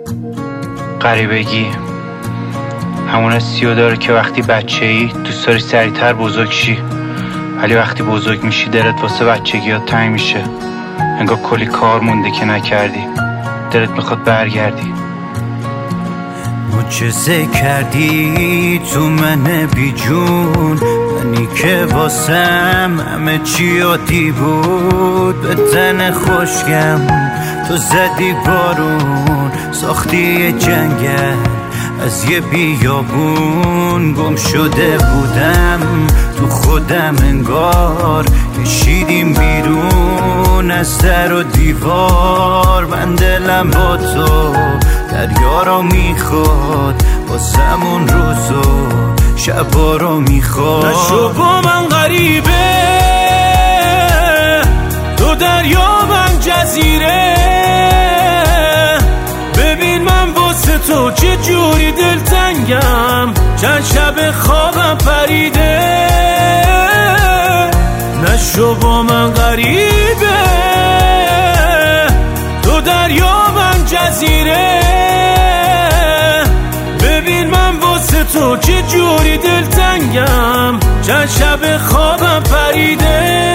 غریبگی همون حسیو داره که وقتی بچه‌ای دوست داری سریعتر بزرگ شی، ولی وقتی بزرگ میشی دلت واسه بچگیات تنگ میشه. انگار کلی کار مونده که نکردی، دلت میخواد برگردی. معجزه کردی تو من بی جون، منی که واسم همه چی عادی بود. به تن خوشگم تو زدی بارون، ساختی یه جنگل از یه بیابون. گم شده بودم تو خودم، انگار کشیدیم بیرون از در و دیوار. من دلم با تو دریا رو میخواد، واسمون روز و شبا رو میخواد. نشو با من غریبه، تو دریا من جزیره. ببین من واسه تو چه جوری دلتنگم، چند شب خوابم پریده. نشو با من غریبه، تو دریا من جزیره. ببین من واسه تو چه جوری دلتنگم، چند شب خوابم پریده.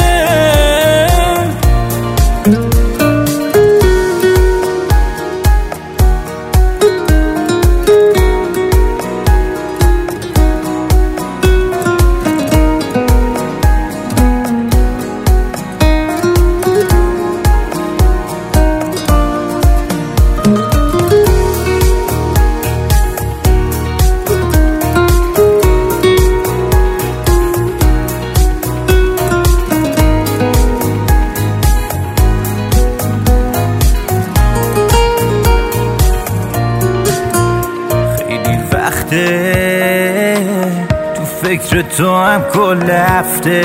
تو فکر تو هم کل هفته،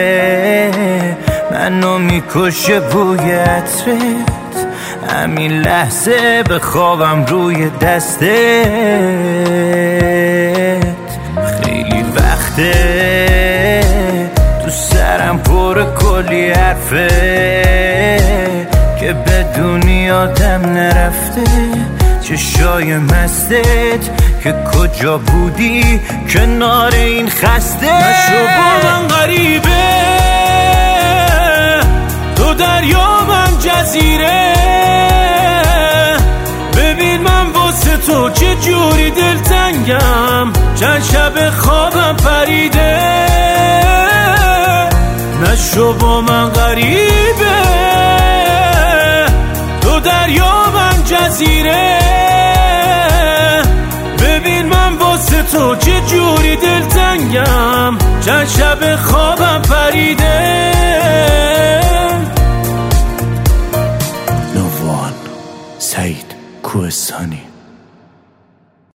منو میکشه بوی عطرت. همین لحظه به خوابم روی دستت. خیلی وقته تو سرم پر کلی حرفه که بدونی آدم نرفته. چشای مستت که کجا بودی کنار این خسته. نشو با من غریبه، تو دریا من جزیره. ببین من واسه تو چه جوری دلتنگم، چند شب خوابم پریده. نشو با من غریبه، تو دریا من جزیره. ببین من واسه تو چه جوری دلتنگم، چند شب خوابم پریده. نووان سعید کوهستانی.